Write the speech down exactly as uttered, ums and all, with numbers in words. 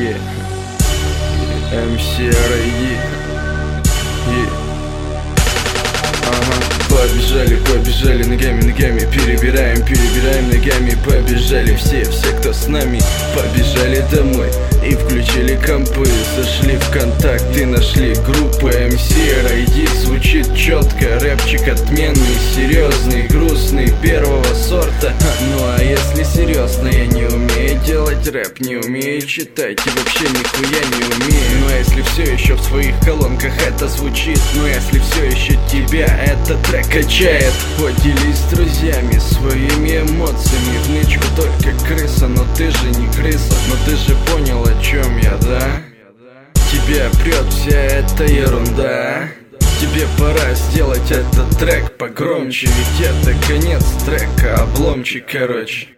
Yeah. эм си ар ай и Ага. Побежали, побежали ногами, ногами, перебираем, перебираем ногами, побежали все, все, кто с нами. Побежали домой и включили компы, зашли в контакты, нашли группу эм си ар ай ди. Звучит четко, рэпчик отменный, серьезный, грустный, первого сорта. Ну а если серьезно, я не умею делать рэп, не умею читать и вообще нихуя не умею. Ну а если все еще в своих колонках это звучит, ну если все еще тебя этот трек качает, поделись с друзьями своими эмоциями. В нычку только крыса, но ты же не крыса. Но ты же понял, о чем я, да? Тебя прет вся эта ерунда. Тебе пора сделать этот трек погромче, ведь это конец трека, обломчик, короче.